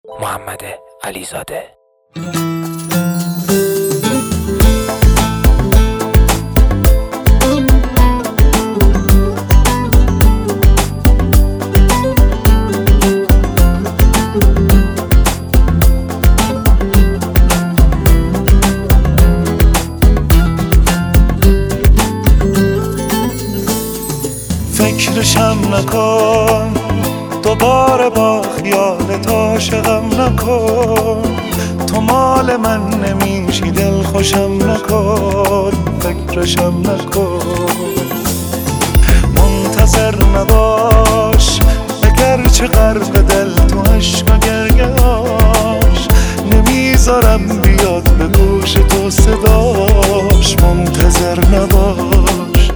محمد علیزاده. فکرشم نکن دوباره با خیالت عاشقم نکن، تو مال من نمیشی دل خوشم نکن، فکرشم نکن. منتظر نباش اگرچه غرق دل تو عشق و گریه‌اش، نمیذارم بیاد به گوش تو صداش. منتظر نباش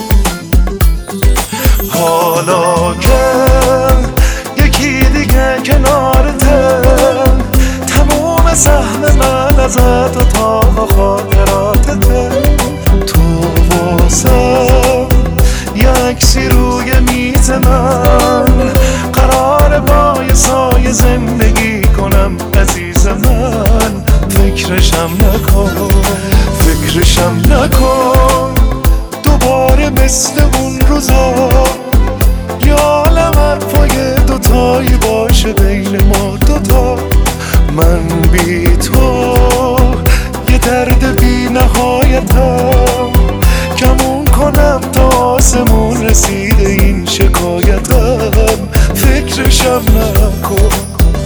حالا که یکی دیگه کنارته، تموم سهم من ازت و تا خاطراتته. تو واسم یه عکسی روی میز من، قرار با یه سایه زندگی کنم عزیز من. فکرشم نکن، فکرشم نکن دوباره مثل اون روزا. یه عالم حرفای دوتایی باشه بین ما دوتا. من بی تو یه درد بی نهایتم، کمون کنم تا آسمون رسیده این شکایتم. فکرشم نکن.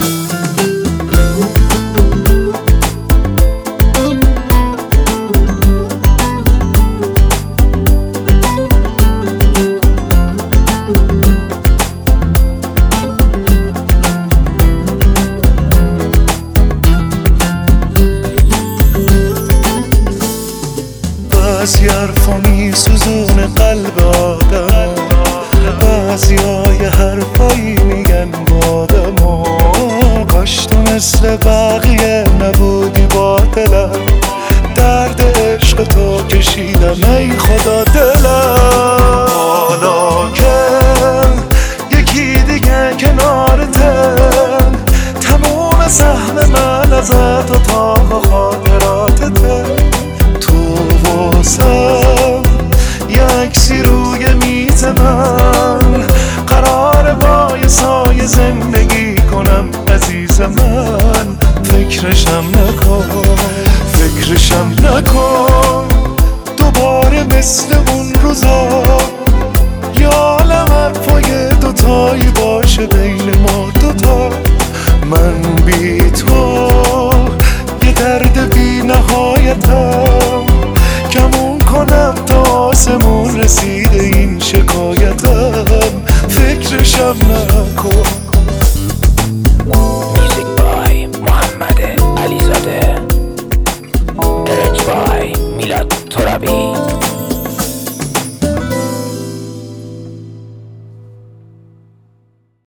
بعضی حرفا میسوزونه قلب آدم، بعضیای حرفایی میگن با آدم. کاش تو مثل بقیه نبودی با دلم، درد عشق تو کشیدم ای خدا دلم. حالا که یکی دیگه کنارته، تموم سهم من ازت و تا خاطراتته. یه عکسی روی میز من، قرار با یه سایه زندگی کنم عزیز من. فکرشم نکن، فکرشم نکن دوباره مثل اون روزا. یه عالم حرفای دوتایی باشه بین ما دوتا. من بی تو یه درد بی نهایتم، کمون کنم تا آسمون رسیده این شکایتم. فکرشم نکن. میوزیک بای محمد علیزاده، ارج بای میلاد ترابی.